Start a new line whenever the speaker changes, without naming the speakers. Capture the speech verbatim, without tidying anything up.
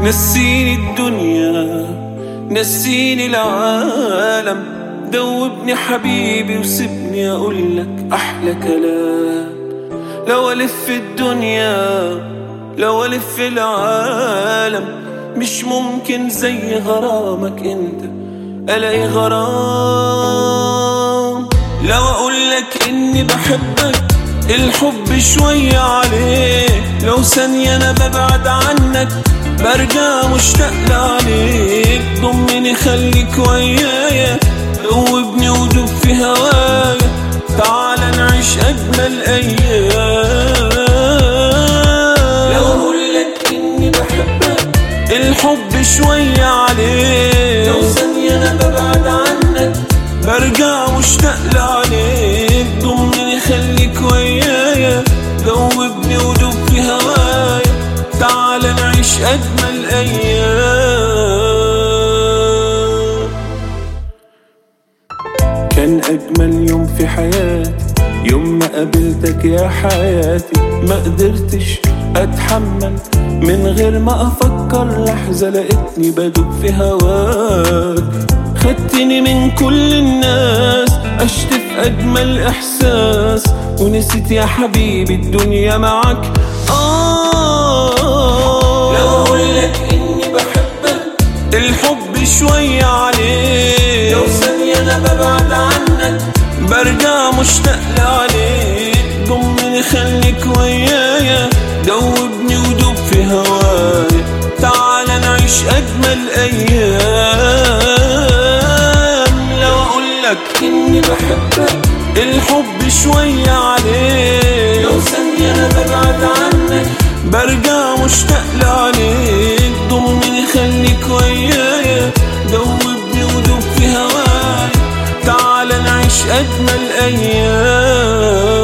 نسيني الدنيا نسيني العالم، دوبني حبيبي وسيبني أقولك أحلى كلام. لو ألف الدنيا لو ألف العالم مش ممكن زي غرامك انت ألاقي غرام. لو أقولك إني بحبك الحب شوية عليك، لو ثانية أنا ببعد عنك برجع مشتاق لعليك. ضمني خليك ويايا، دوبني ودوب في هوايا، تعال نعيش أجمل أيام. لو أقولك إني بحبك الحب شوية عليك، لو ثانية أنا ببعد عنك برجع مشتاق لعليك. ضمني خليك ويايا، دوبني ودوب في هوايا، تعال نعيش أجمل أيام. كان أجمل يوم في حياتي يوم ما قابلتك يا حياتي. ما قدرتش أتحمل من غير ما أفكر لحظة، لقيتني بدوب في هواك. خدتني من كل الناس عشت في أجمل إحساس، ونسيت يا حبيبي الدنيا معك. آه لو أقولك إني بحبك الحب شوية عليك، لو ثانية أنا ببعد عنك برجع مشتاق لعليك. ضمني خليك ويايا، دوبني ودوب في هوايا، تعال نعيش أجمل أيام. لو أقولك إني بحبك الحب شوية عليك، لو ثانية أنا ببعد عنك برجع مشتاق لعليك. ضمني خليك ويايا، دوبني ودوب في هوايا، تعال نعيش أجمل أيام.